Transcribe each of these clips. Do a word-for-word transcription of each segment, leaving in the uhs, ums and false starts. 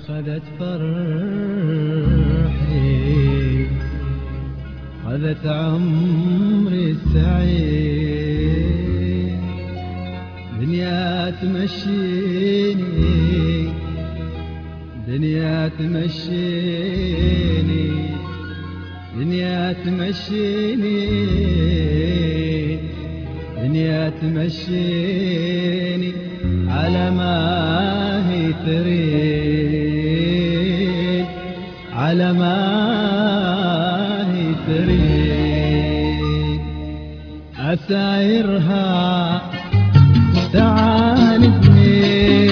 أخذت فرحي، أخذت عمري السعيد، دنيا تمشيني دنيا تمشيني دنيا تمشيني دنيا تمشيني على ما هي تريد، على ما هي تريد. أسايرها تعاندني،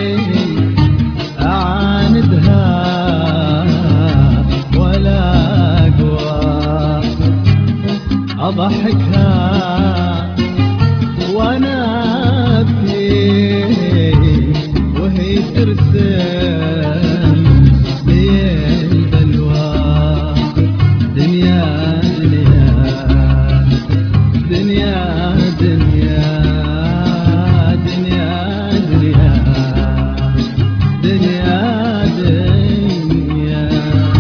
أعاندها ولا أقوى، أضحكها وأنا أبكي وهي ترسم لي البلوى. دنيا دنيا دنيا دنيا دنيا دنيا دنيا دنيا.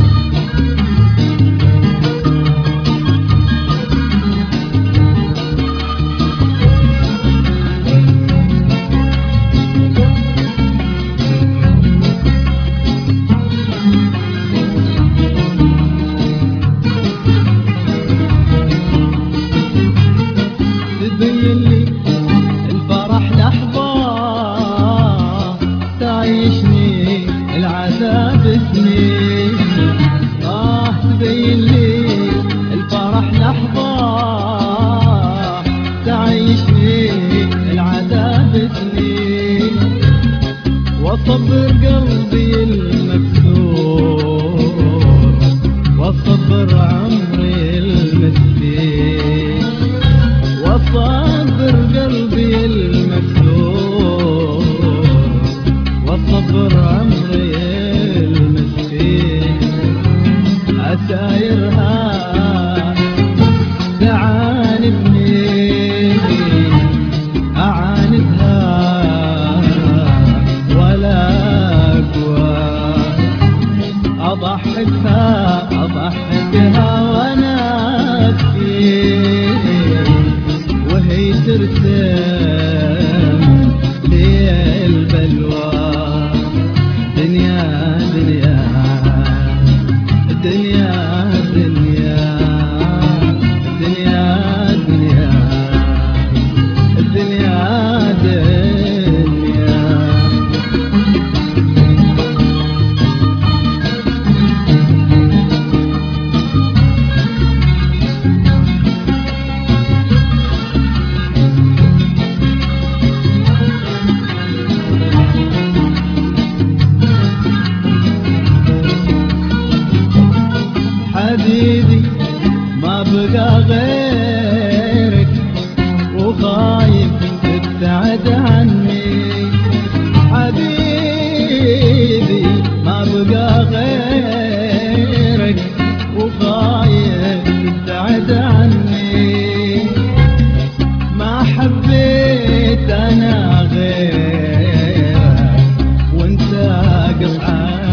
تبين لي الفرح لحظة، تعيشني العذاب سنين. آه تبين لي الفرح لحظة، تعيشني العذاب سنين. وصبر قلبي المكسور، وصبر عمري المسكين، وصبر قلبي المكسور، وصبر عمري المسكين. أسايرها تعاندني، أعاندها ولا أقوى، أضحكها أضحكها وأنا أبكي وهي ترسم لي البلوى. دنيا دنيا دنيا دنيا دنيا دنيا دنيا دنيا. حبيبي ما بقى غيرك، وخايف تبتعد عني. حبيبي ما بقى غيرك، وخايف تبتعد عني. ما حبيت أنا غيرك وانت قطعة